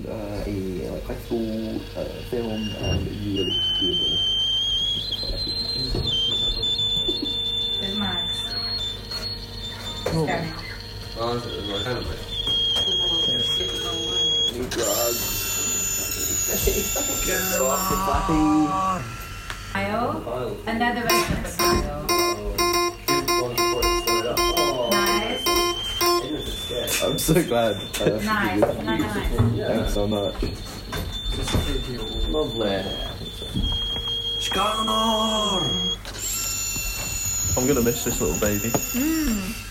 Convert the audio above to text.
a high school film, and really good. There's Max. Oh. Scanning. Oh, is it my hand? New drugs. Kyle. Another version of Kyle. Nice. I'm so glad. Nice. Thanks so much. Lovely. I'm gonna miss this little baby.